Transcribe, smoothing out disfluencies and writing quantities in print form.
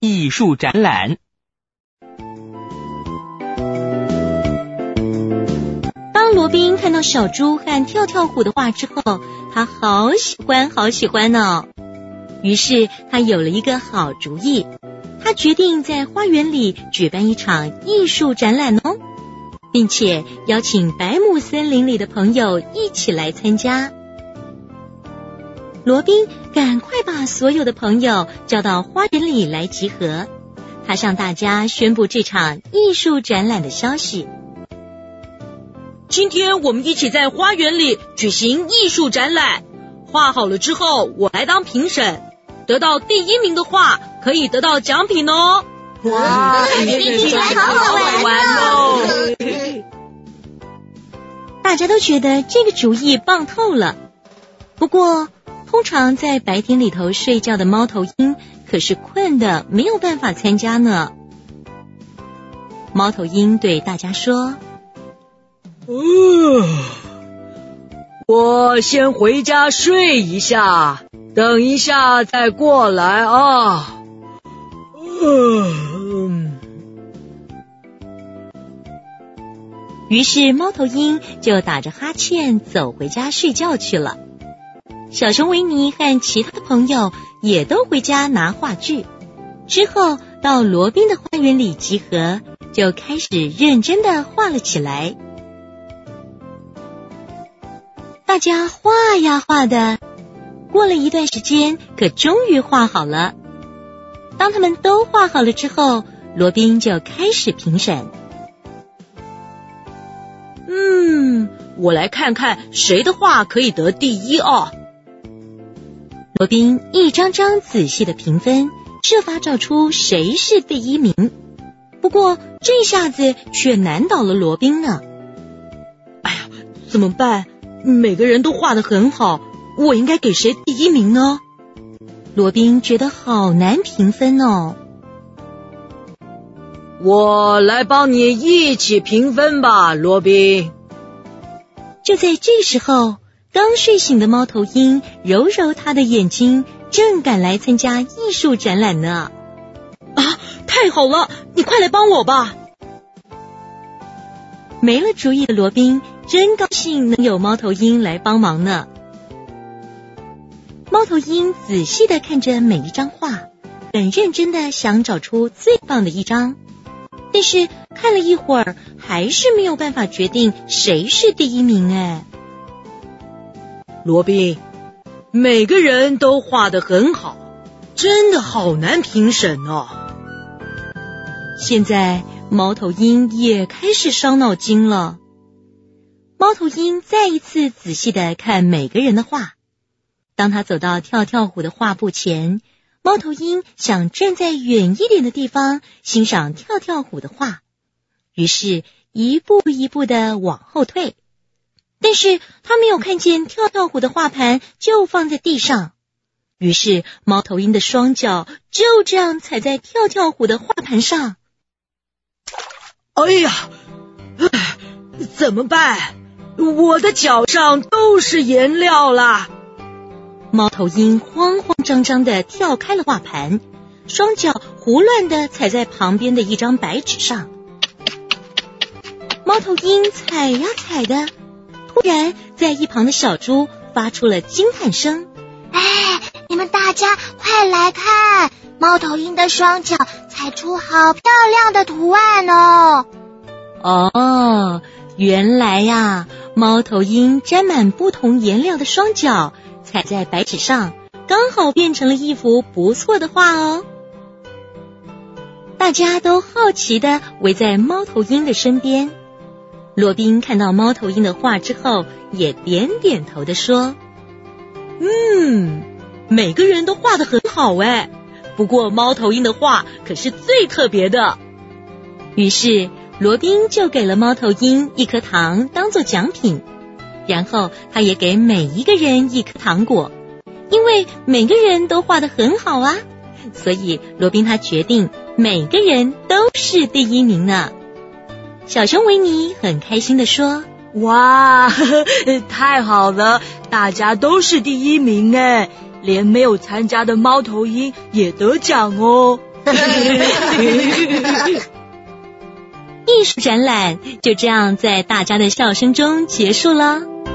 艺术展览。 当罗宾看到小猪和跳跳虎的画之后，他好喜欢哦。于是他有了一个好主意，他决定在花园里举办一场艺术展览哦，并且邀请百亩森林里的朋友一起来参加。罗宾赶快把所有的朋友叫到花园里来集合，他向大家宣布这场艺术展览的消息。 今天我们一起在花园里举行艺术展览，画好了之后我来当评审，得到第1名的画可以得到奖品哦。 哇，听起来好好玩哦！ 大家都觉得这个主意棒透了。不过通常在白天里头睡觉的猫头鹰可是困得没有办法参加呢。猫头鹰对大家说， 我先回家睡一下，等一下再过来啊。 于是猫头鹰就打着哈欠走回家睡觉去了。小熊维尼和其他的朋友也都回家拿画具，之后到罗宾的花园里集合，就开始认真的画了起来。大家画呀画的，过了一段时间，可终于画好了。当他们都画好了之后，罗宾就开始评审。 我来看看谁的画可以得第1哦。 罗宾一张张仔细的评分，设法找出谁是第1名。不过这下子却难倒了罗宾呢。 哎呀，怎么办？每个人都画得很好，我应该给谁第1名呢？ 罗宾觉得好难评分哦。 我来帮你一起评分吧，罗宾。 就在这时候，刚睡醒的猫头鹰揉揉他的眼睛，正赶来参加艺术展览呢。 太好了，你快来帮我吧。 没了主意的罗宾真高兴能有猫头鹰来帮忙呢。猫头鹰仔细地看着每一张画，很认真地想找出最棒的一张，但是看了一会儿还是没有办法决定谁是第1名。 罗宾，每个人都画得很好，真的好难评审哦。 现在猫头鹰也开始伤脑筋了。猫头鹰再一次仔细地看每个人的画。当他走到跳跳虎的画布前，猫头鹰想站在远一点的地方欣赏跳跳虎的画，于是一步一步地往后退。但是他没有看见跳跳虎的画盘就放在地上，于是猫头鹰的双脚就这样踩在跳跳虎的画盘上。 哎呀，怎么办？我的脚上都是颜料啦！ 猫头鹰慌慌张张地跳开了画盘，双脚胡乱地踩在旁边的一张白纸上。猫头鹰踩呀踩的，突然在一旁的小猪发出了惊叹声。 你们大家快来看，猫头鹰的双脚踩出好漂亮的图案哦。 原来呀，猫头鹰沾满不同颜料的双脚踩在白纸上，刚好变成了一幅不错的画哦。大家都好奇地围在猫头鹰的身边。罗宾看到猫头鹰的画之后，也点点头地说， 每个人都画得很好不过猫头鹰的画可是最特别的。 于是罗宾就给了猫头鹰一颗糖当作奖品，然后他也给每一个人一颗糖果，因为每个人都画得很好啊，所以罗宾他决定每个人都是第1名呢。小熊维尼很开心地说， 哇，太好了，大家都是第1名连没有参加的猫头鹰也得奖哦。 艺术展览就这样在大家的笑声中结束了。